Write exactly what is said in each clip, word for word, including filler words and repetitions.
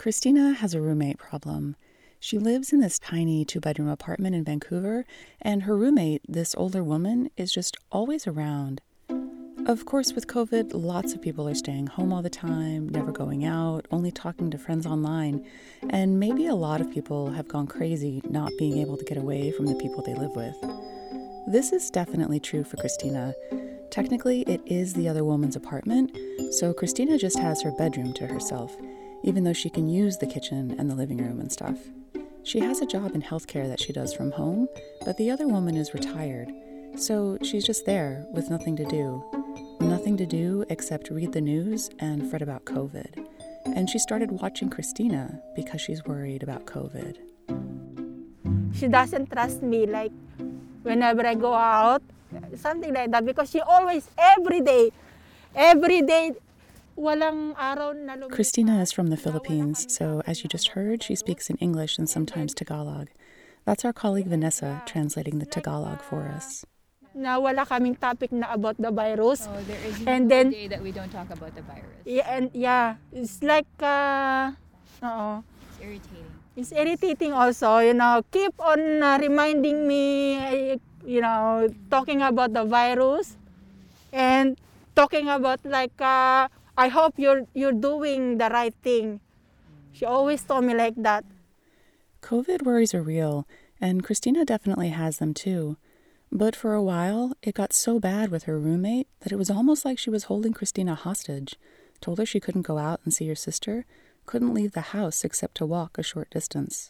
Christina has a roommate problem. She lives in this tiny two-bedroom apartment in Vancouver, and her roommate, this older woman, is just always around. Of course, with COVID, lots of people are staying home all the time, never going out, only talking to friends online, and maybe a lot of people have gone crazy not being able to get away from the people they live with. This is definitely true for Christina. Technically, it is the other woman's apartment, so Christina just has her bedroom to herself, even though she can use the kitchen and the living room and stuff. She has a job in healthcare that she does from home, but the other woman is retired, so she's just there with nothing to do. Nothing to do except read the news and fret about COVID. And she started watching Christina because she's worried about COVID. She doesn't trust me, like, whenever I go out, something like that, because she always, every day, every day, walang araw na lumipas. Christina is from the Philippines, so as you just heard, she speaks in English and sometimes Tagalog. That's our colleague Vanessa translating the Tagalog for us. Na wala kaming topic na about the virus. Oh, there is and no then, day that we don't talk about the virus. Yeah, and yeah, it's like, uh, uh It's irritating. It's irritating also, you know, keep on uh, reminding me, uh, you know, talking about the virus and talking about like, uh, I hope you're you're doing the right thing. She always told me like that. COVID worries are real, and Christina definitely has them too. But for a while, it got so bad with her roommate that it was almost like she was holding Christina hostage, told her she couldn't go out and see her sister, couldn't leave the house except to walk a short distance.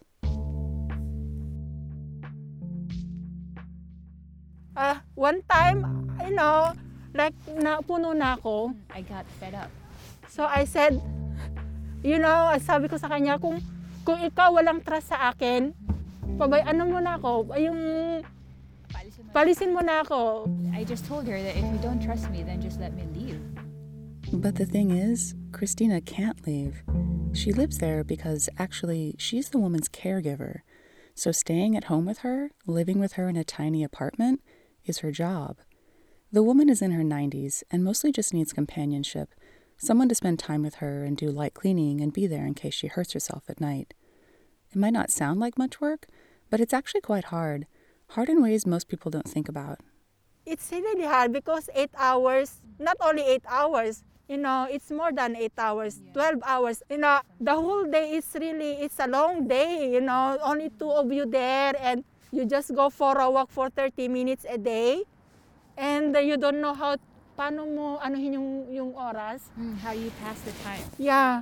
Uh, one time, you know, like, napuno na ako. I got fed up. So I said, you know, sabi ko sa kanya, kung, kung ikaw walang trust sa akin, pabay, ano mo na ako, yung, palisin mo na ako. I just told her that if you don't trust me, then just let me leave. But the thing is, Christina can't leave. She lives there because actually she's the woman's caregiver. So staying at home with her, living with her in a tiny apartment, is her job. The woman is in her nineties and mostly just needs companionship, someone to spend time with her and do light cleaning and be there in case she hurts herself at night. It might not sound like much work, but it's actually quite hard. Hard in ways most people don't think about. It's really hard because eight hours, not only eight hours, you know, it's more than eight hours, yeah. twelve hours. You know, the whole day is really, it's a long day, you know, only two of you there and you just go for a walk for thirty minutes a day. And uh, you don't know how, paano mo anuhin yung, yung oras. Mm, how you pass the time. Yeah.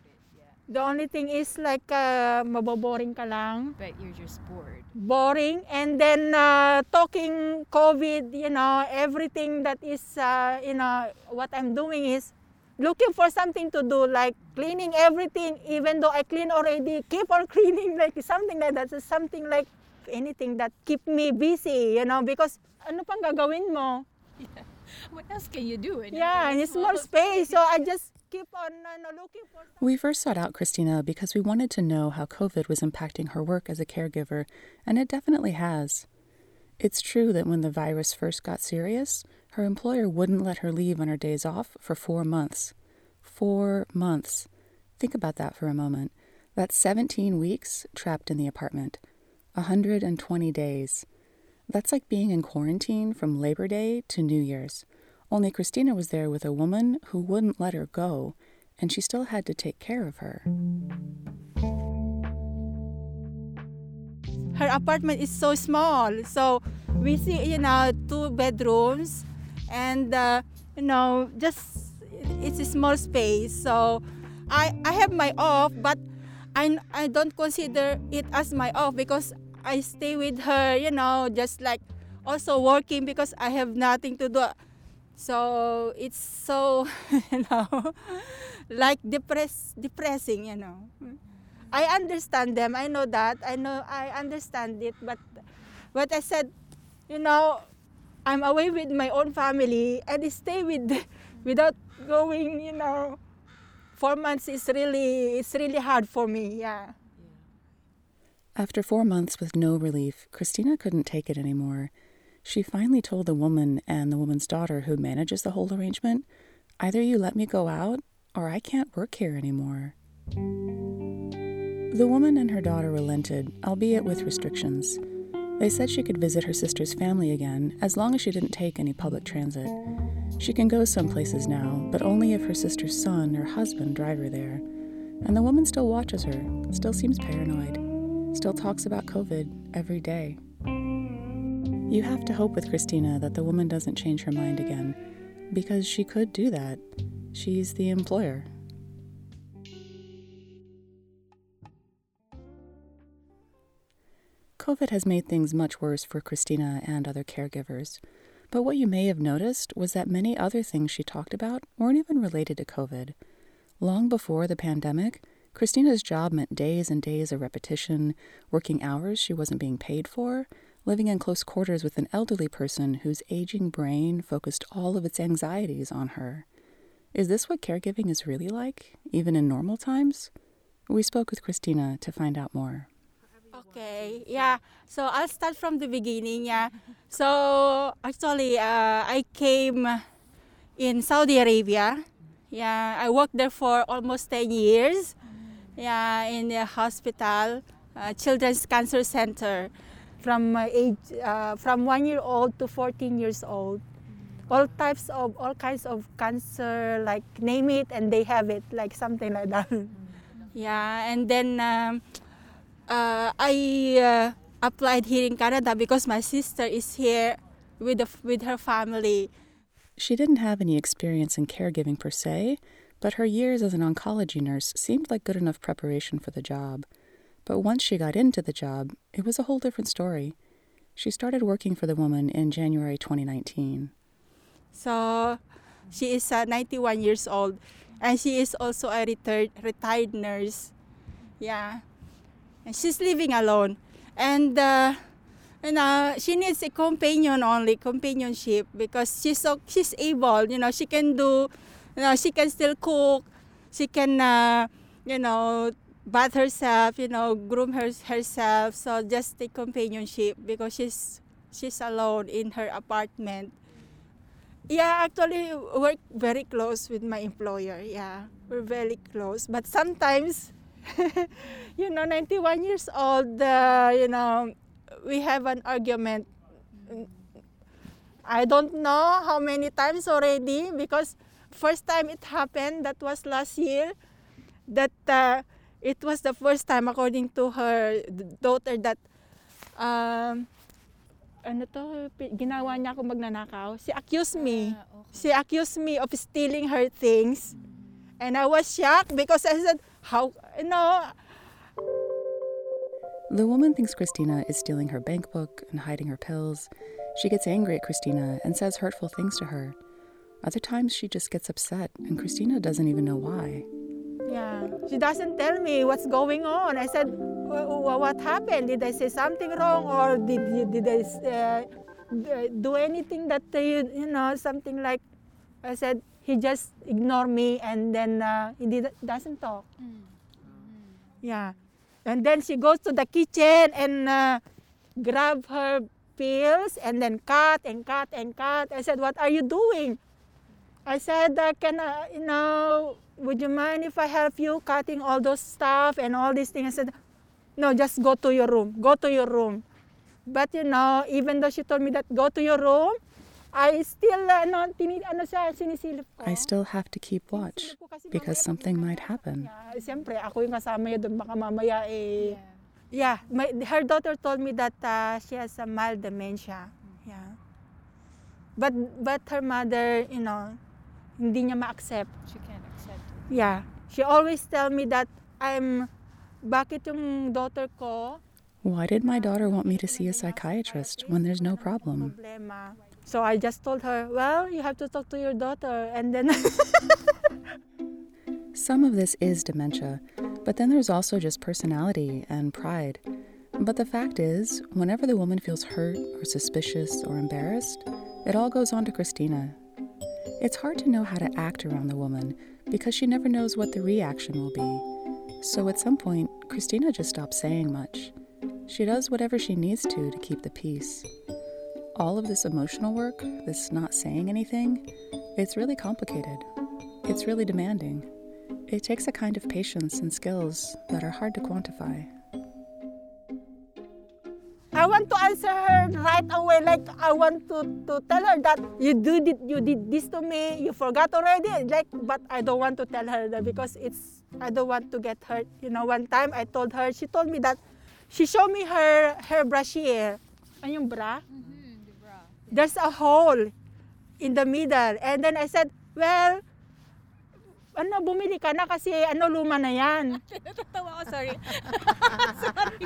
The only thing is like, uh, maboboring ka lang. But you're just bored. Boring. And then uh, talking COVID, you know, everything that is, uh, you know, what I'm doing is looking for something to do, like cleaning everything, even though I clean already, keep on cleaning, like something like that. So something like anything that keep me busy, you know, because ano pang gagawin mo? Yeah. What else can you do? In yeah, in a small space. So I just keep on uh, looking for something. We first sought out Christina because we wanted to know how COVID was impacting her work as a caregiver, and it definitely has. It's true that when the virus first got serious, her employer wouldn't let her leave on her days off for four months. Four months. Think about that for a moment. That's seventeen weeks trapped in the apartment. one hundred twenty days. That's like being in quarantine from Labor Day to New Year's. Only Christina was there with a woman who wouldn't let her go, and she still had to take care of her. Her apartment is so small, so we see, you know, two bedrooms, and uh, you know, just it's a small space. So I I have my off, but I I don't consider it as my off because I stay with her, you know, just like also working because I have nothing to do. So it's so, you know, like depress, depressing, you know. I understand them. I know that. I know. I understand it. But, but I said, you know, I'm away with my own family and stay with, without going, you know, four months is really, it's really hard for me. Yeah. After four months with no relief, Christina couldn't take it anymore. She finally told the woman and the woman's daughter who manages the whole arrangement, either you let me go out or I can't work here anymore. The woman and her daughter relented, albeit with restrictions. They said she could visit her sister's family again as long as she didn't take any public transit. She can go some places now, but only if her sister's son or husband drive her there. And the woman still watches her, still seems paranoid, still talks about COVID every day. You have to hope with Christina that the woman doesn't change her mind again, because she could do that. She's the employer. COVID has made things much worse for Christina and other caregivers. But what you may have noticed was that many other things she talked about weren't even related to COVID. Long before the pandemic, Christina's job meant days and days of repetition, working hours she wasn't being paid for, living in close quarters with an elderly person whose aging brain focused all of its anxieties on her. Is this what caregiving is really like, even in normal times? We spoke with Christina to find out more. Okay, yeah. So I'll start from the beginning, yeah. So actually, uh, I came in Saudi Arabia. Yeah, I worked there for almost ten years. Yeah, in the hospital, uh, Children's Cancer Center, from uh, age uh, from one year old to fourteen years old. All types of all kinds of cancer, like name it, and they have it, like something like that. Yeah, and then. Um, Uh, I uh, applied here in Canada because my sister is here with the, with her family. She didn't have any experience in caregiving per se, but her years as an oncology nurse seemed like good enough preparation for the job. But once she got into the job, it was a whole different story. She started working for the woman in January twenty nineteen. So she is uh, ninety-one years old, and she is also a retired retired nurse. Yeah. And she's living alone, and uh, you know she needs a companion only companionship because she's so she's able. You know she can do, you know she can still cook, she can uh, you know bath herself, you know groom her, herself. So just the companionship because she's she's alone in her apartment. Yeah, actually we're very close with my employer. Yeah, we're very close, but sometimes. You know, ninety-one years old, uh, you know, we have an argument. I don't know how many times already because first time it happened, that was last year, that uh, it was the first time according to her daughter that um, ano to, ginawa niya ako magnanakaw. She accused me. Ah, okay. She accused me of stealing her things. And I was shocked because I said, how, you know. The woman thinks Christina is stealing her bank book and hiding her pills. She gets angry at Christina and says hurtful things to her. Other times she just gets upset and Christina doesn't even know why. Yeah, she doesn't tell me what's going on. I said, what happened? Did I say something wrong or did, did I uh, do anything that, uh, you know, something like, I said, he just ignored me and then uh, he did, doesn't talk. Mm. Yeah. And then she goes to the kitchen and uh, grab her pills and then cut and cut and cut. I said, what are you doing? I said, uh, can I, you know, would you mind if I help you cutting all those stuff and all these things? I said, no, just go to your room. Go to your room. But, you know, even though she told me that, go to your room, I still, uh, no, tini, ano siya, sinisilip ko. I still have to keep watch because something might happen. Yeah, siyempre, ako yung kasama niya doon, baka mamaya eh. Yeah, my, her daughter told me that uh, she has a mild dementia. Yeah. But, but her mother, you know, hindi niya ma-accept. She can't accept it. Yeah. She always tell me that I'm, bakit yung daughter ko? Why did my daughter want me to see a psychiatrist when there's no problem? Problema. So I just told her, well, you have to talk to your daughter. And then... Some of this is dementia, but then there's also just personality and pride. But the fact is, whenever the woman feels hurt or suspicious or embarrassed, it all goes on to Christina. It's hard to know how to act around the woman because she never knows what the reaction will be. So at some point, Christina just stops saying much. She does whatever she needs to to keep the peace. All of this emotional work, this not saying anything, it's really complicated. It's really demanding. It takes a kind of patience and skills that are hard to quantify. I want to answer her right away, like I want to, to tell her that you did it, you did this to me, you forgot already. Like, but I don't want to tell her that because it's I don't want to get hurt. You know, one time I told her, she told me that she showed me her her brassiere. Ano yung bra? Mm-hmm, the bra. There's a hole in the middle, and then I said, well, ano, bumili ka na kasi ano, luma na yan. Natatawa ko, sorry. Sorry.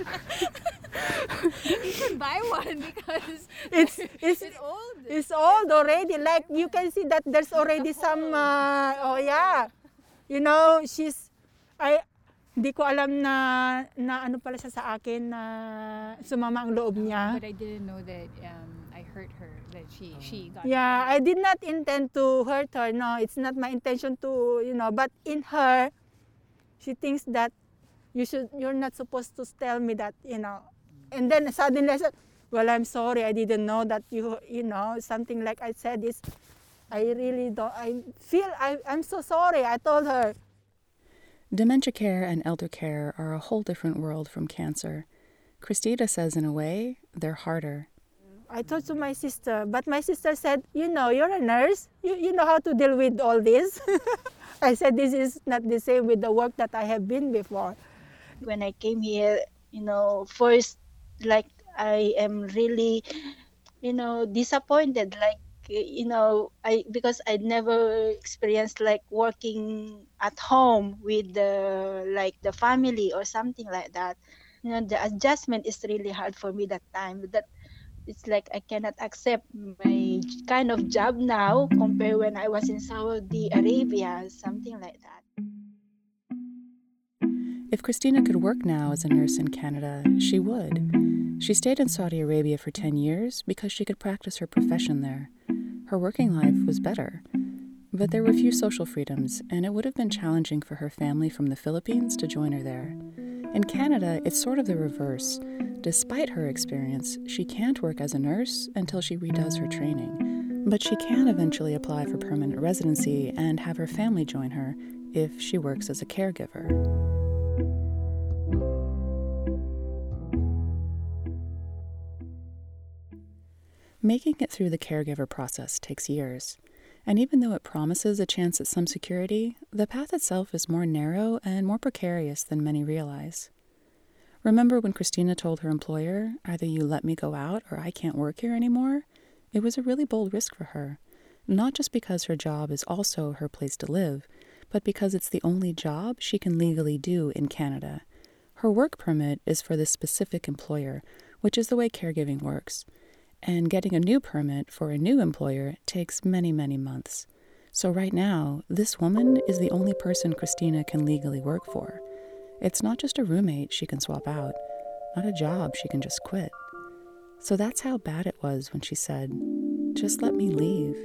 You should buy one because It's it's it's old. it's old already. Like you can see that there's already some. Uh, oh yeah, you know she's. I hindi ko alam na na ano pala siya sa akin na sumama ang loob niya. But I didn't know that um, I hurt her. That she she got. Yeah, hurt. I did not intend to hurt her. No, it's not my intention to, you know, but in her, she thinks that you should, you're not supposed to tell me that, you know. And then suddenly I said, well, I'm sorry, I didn't know that you, you know, something like I said is, I really don't, I feel, I, I'm so sorry, I told her. Dementia care and elder care are a whole different world from cancer. Christina says in a way, they're harder. I told to my sister, but my sister said, you know, you're a nurse. You, you know how to deal with all this. I said, this is not the same with the work that I have been before. When I came here, you know, first, like, I am really, you know, disappointed. Like, you know, I because I never experienced like working at home with the, like the family or something like that. You know, the adjustment is really hard for me that time. That it's like I cannot accept my kind of job now compared when I was in Saudi Arabia, something like that. If Christina could work now as a nurse in Canada, she would. She stayed in Saudi Arabia for ten years because she could practice her profession there. Her working life was better. But there were few social freedoms, and it would have been challenging for her family from the Philippines to join her there. In Canada, it's sort of the reverse. Despite her experience, she can't work as a nurse until she redoes her training. But she can eventually apply for permanent residency and have her family join her if she works as a caregiver. Making it through the caregiver process takes years. And even though it promises a chance at some security, the path itself is more narrow and more precarious than many realize. Remember when Christina told her employer, either you let me go out or I can't work here anymore? It was a really bold risk for her, not just because her job is also her place to live, but because it's the only job she can legally do in Canada. Her work permit is for this specific employer, which is the way caregiving works. And getting a new permit for a new employer takes many, many months. So right now, this woman is the only person Christina can legally work for. It's not just a roommate she can swap out, not a job she can just quit. So that's how bad it was when she said, just let me leave.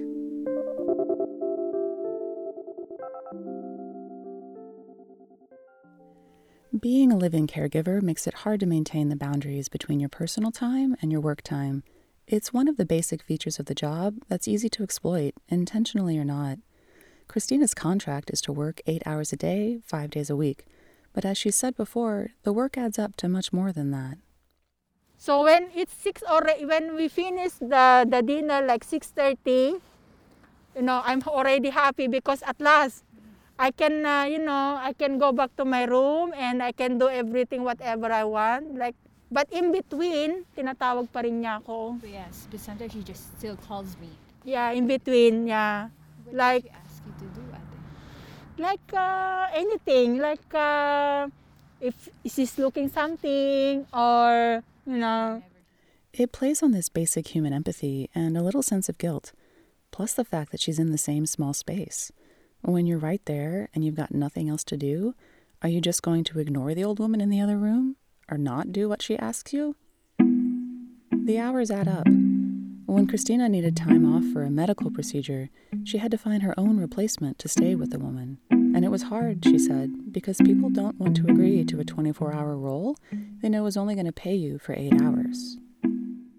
Being a living caregiver makes it hard to maintain the boundaries between your personal time and your work time. It's one of the basic features of the job that's easy to exploit, intentionally or not. Christina's contract is to work eight hours a day, five days a week. But as she said before, the work adds up to much more than that. So when it's six already, when we finish the, the dinner like six thirty, you know, I'm already happy because at last I can, uh, you know, I can go back to my room and I can do everything whatever I want. Like, but in between, tinatawag pa rin niya ako. But yes, but sometimes she just still calls me. Yeah, in between, yeah. What Like, did she ask you to do, Ate? like uh, anything, like uh, if she's looking something or, you know. It plays on this basic human empathy and a little sense of guilt, plus the fact that she's in the same small space. When you're right there and you've got nothing else to do, are you just going to ignore the old woman in the other room or not do what she asks you? The hours add up. When Christina needed time off for a medical procedure, she had to find her own replacement to stay with the woman. And it was hard, she said, because people don't want to agree to a twenty-four hour role they know is only going to pay you for eight hours.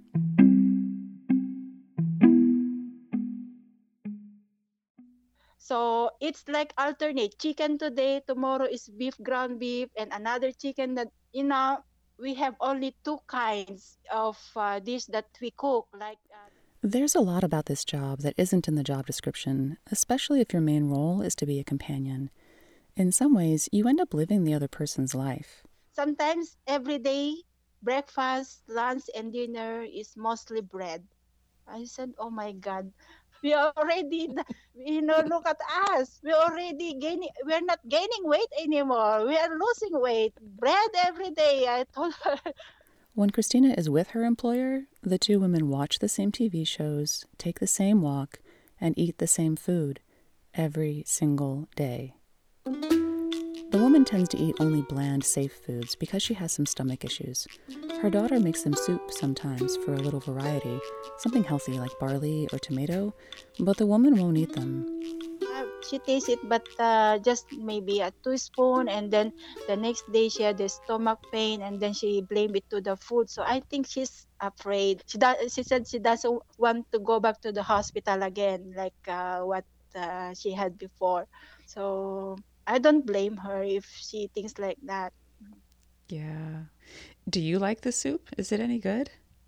So So it's like alternate chicken today, tomorrow is beef, ground beef, and another chicken that, you know, we have only two kinds of uh, dish that we cook. Like uh, There's a lot about this job that isn't in the job description, especially if your main role is to be a companion. In some ways, you end up living the other person's life. sometimes every day, breakfast, lunch, and dinner is mostly bread. I said, "Oh my God, we already, you know, look at us. We already gaining. We're not gaining weight anymore. We are losing weight. Bread every day." I told her. When Christina is with her employer, the two women watch the same T V shows, take the same walk, and eat the same food every single day. The woman tends to eat only bland, safe foods because she has some stomach issues. Her daughter makes them soup sometimes for a little variety, something healthy like barley or tomato, but the woman won't eat them. Uh, she tastes it, but uh, just maybe a teaspoon, and then the next day she had the stomach pain, and then she blamed it to the food. So I think she's afraid. She does. She said she doesn't want to go back to the hospital again, like uh, what uh, she had before. So I don't blame her if she thinks like that. Yeah. Do you like the soup? Is it any good?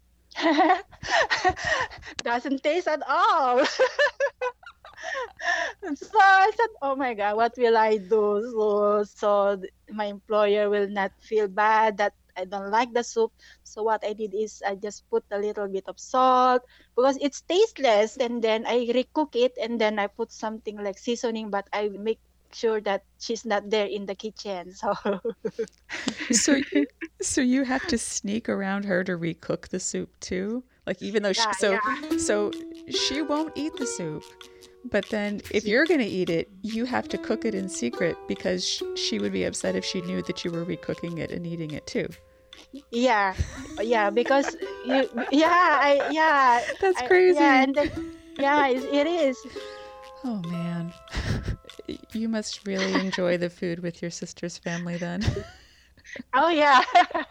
Doesn't taste at all. So I said, "Oh my God, what will I do?" So, so th- my employer will not feel bad that I don't like the soup. So what I did is I just put a little bit of salt because it's tasteless, and then I recook it, and then I put something like seasoning, but I make sure that she's not there in the kitchen. So So, so you have to sneak around her to recook the soup too? Like even though she, yeah, so yeah. so she won't eat the soup, but then if you're going to eat it, you have to cook it in secret because sh- she would be upset if she knew that you were recooking it and eating it too. Yeah, yeah, because you, yeah, I, yeah, That's I, crazy. yeah, and then, yeah, it, it is. Oh man. You must really enjoy the food with your sister's family then. Oh yeah,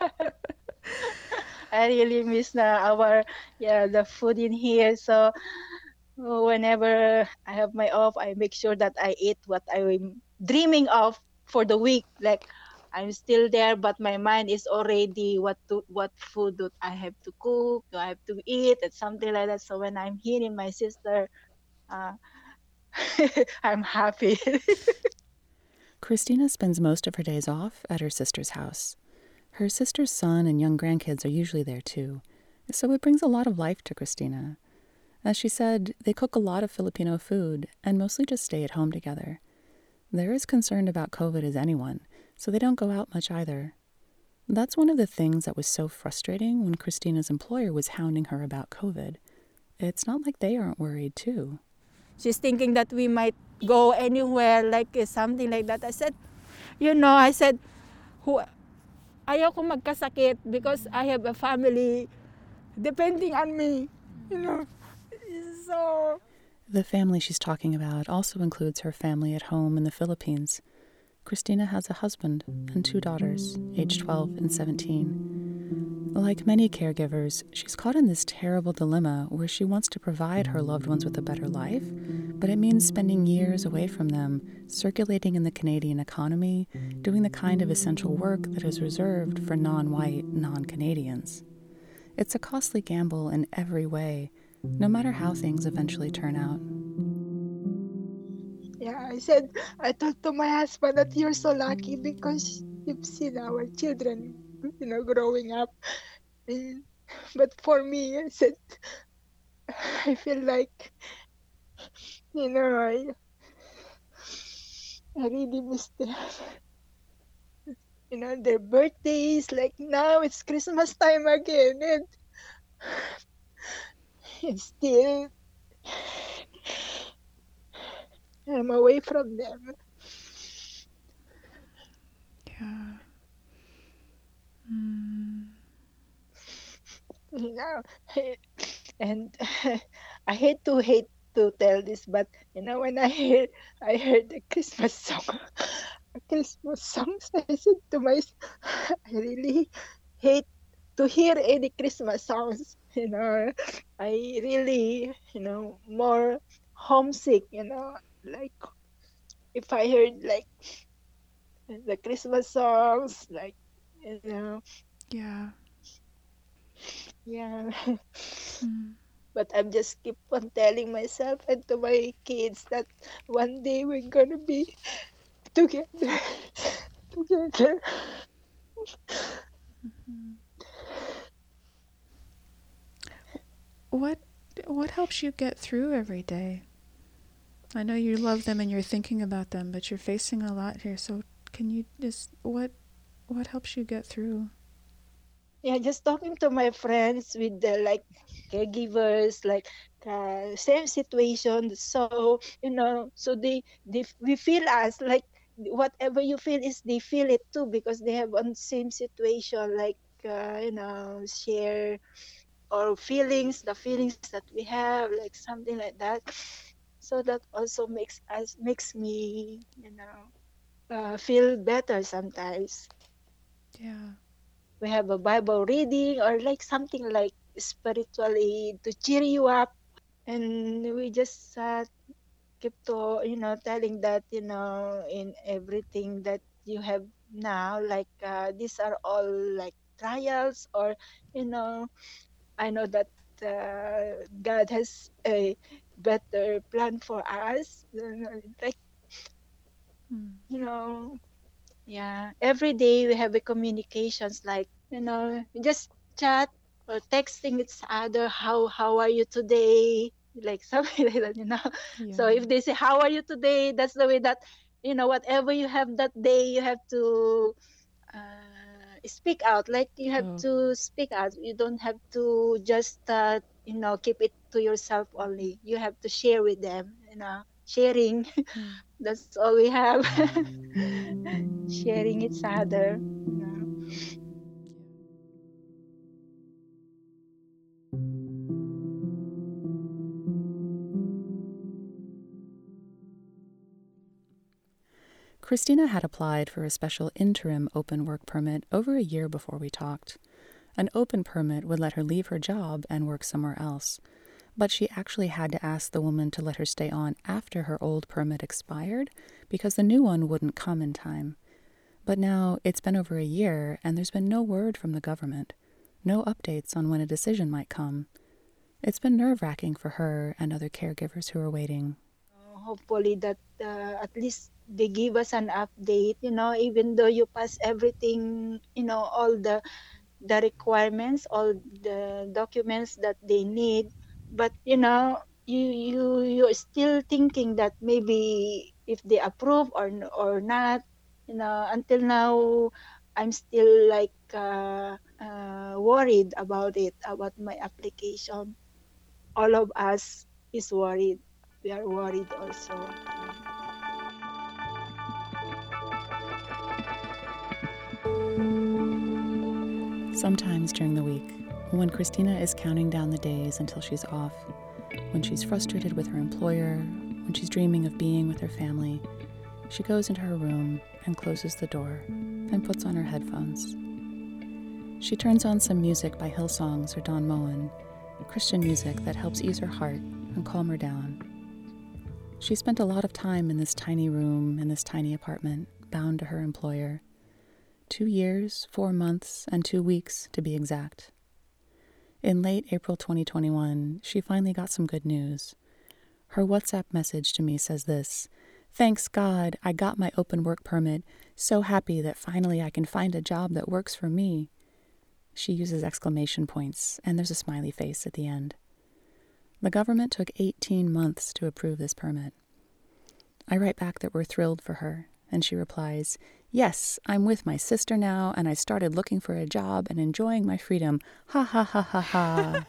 I really miss the, our, yeah, the food in here. So whenever I have my off, I make sure that I eat what I'm dreaming of for the week. Like I'm still there, but my mind is already what to what food do I have to cook, do I have to eat, and something like that. So when I'm hearing my sister, uh, I'm happy. Christina spends most of her days off at her sister's house. Her sister's son and young grandkids are usually there too, so it brings a lot of life to Christina. As she said, they cook a lot of Filipino food and mostly just stay at home together. They're as concerned about COVID as anyone, so they don't go out much either. That's one of the things that was so frustrating when Christina's employer was hounding her about COVID. It's not like they aren't worried too. She's thinking that we might go anywhere, like uh, something like that. I said, you know, I said, who, ayaw ko magkasakit because I have a family depending on me, you know. So The family she's talking about also includes her family at home in the Philippines. Christina has a husband and two daughters, aged twelve and seventeen. Like many caregivers, she's caught in this terrible dilemma where she wants to provide her loved ones with a better life, but it means spending years away from them, circulating in the Canadian economy, doing the kind of essential work that is reserved for non-white, non-Canadians. It's a costly gamble in every way, no matter how things eventually turn out. Yeah, I said, I told to my husband that you're so lucky because you've seen our children, you know, growing up. And, but for me, I said, I feel like, you know, I, I really miss them. You know, their birthdays, like now it's Christmas time again, and it's still, I'm away from them. Yeah. Mm. You know, and I hate to hate to tell this, but you know, when I hear I heard the Christmas song, Christmas songs, I said to myself, I really hate to hear any Christmas songs. You know, I really, you know, more homesick. You know, like if I heard like the Christmas songs, like, you know, Yeah. yeah. Mm. But I'm just keep on telling myself and to my kids that one day we're gonna be together, together. Mhm. What what helps you get through every day? I know you love them and you're thinking about them, but you're facing a lot here. So can you just what what helps you get through? Yeah, just talking to my friends with the like caregivers, like uh, same situation. So you know, so they they we feel us like whatever you feel is they feel it too because they have on same situation, like uh, you know, share or feelings, the feelings that we have, like something like that. So that also makes us makes me, you know, uh, feel better sometimes. Yeah. We have a Bible reading or like something like spiritually to cheer you up, and we just uh, keep to you know telling that you know in everything that you have now, like uh, these are all like trials, or you know I know that uh, God has a better plan for us. Like, Mm. you know, yeah. Every day we have a communications like, you know, we just chat or texting each other. How how are you today? Like something like that, you know. So Yeah. if they say how are you today, that's the way that you know whatever you have that day, you have to uh, speak out. Like you have Oh. to speak out. You don't have to just uh, you know keep it to yourself only. You have to share with them. You know, sharing. Mm. That's all we have. Sharing each other. You know. Christina had applied for a special interim open work permit over a year before we talked. An open permit would let her leave her job and work somewhere else, but she actually had to ask the woman to let her stay on after her old permit expired because the new one wouldn't come in time. But now it's been over a year and there's been no word from the government, no updates on when a decision might come. It's been nerve-wracking for her and other caregivers who are waiting. Uh, hopefully that uh, at least they give us an update. You know, even though you pass everything, you know, all the the requirements, all the documents that they need, but you know, you you you're still thinking that maybe if they approve or n- or not. You know, until now, I'm still like uh, uh, worried about it, about my application. All of us is worried. We are worried also. Sometimes during the week, when Christina is counting down the days until she's off, when she's frustrated with her employer, when she's dreaming of being with her family, she goes into her room and closes the door and puts on her headphones. She turns on some music by Hillsongs or Don Moen, Christian music that helps ease her heart and calm her down. She spent a lot of time in this tiny room, in this tiny apartment, bound to her employer. Two years, four months, and two weeks to be exact. In late April twenty twenty-one, she finally got some good news. Her WhatsApp message to me says this: "Thanks God, I got my open work permit. So happy that finally I can find a job that works for me." She uses exclamation points, and there's a smiley face at the end. The government took eighteen months to approve this permit. I write back that we're thrilled for her, and she replies, "Yes, I'm with my sister now, and I started looking for a job and enjoying my freedom. Ha ha ha ha ha."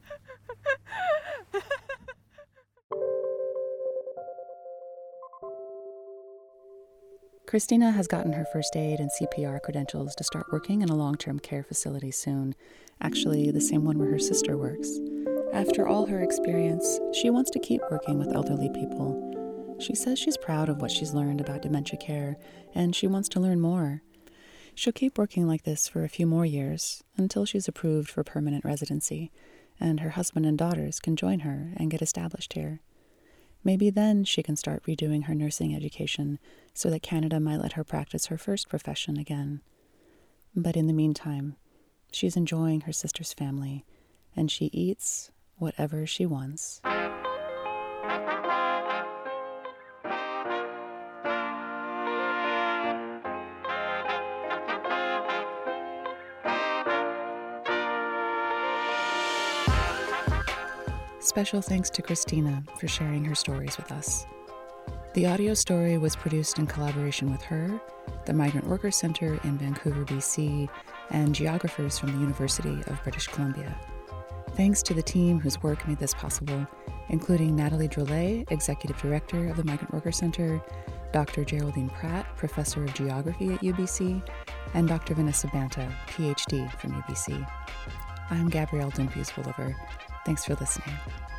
Christina has gotten her first aid and C P R credentials to start working in a long-term care facility soon, actually the same one where her sister works. After all her experience, she wants to keep working with elderly people. She says she's proud of what she's learned about dementia care, and she wants to learn more. She'll keep working like this for a few more years, until she's approved for permanent residency, and her husband and daughters can join her and get established here. Maybe then she can start redoing her nursing education so that Canada might let her practice her first profession again. But in the meantime, she's enjoying her sister's family, and she eats whatever she wants. Special thanks to Christina for sharing her stories with us. The audio story was produced in collaboration with her, the Migrant Workers Center in Vancouver, B C, and geographers from the University of British Columbia. Thanks to the team whose work made this possible, including Natalie Drolet, Executive Director of the Migrant Workers Center, Doctor Geraldine Pratt, Professor of Geography at U B C, and Doctor Vanessa Banta, P H D from U B C. I'm Gabrielle Dumpies-Woolever. Thanks for listening.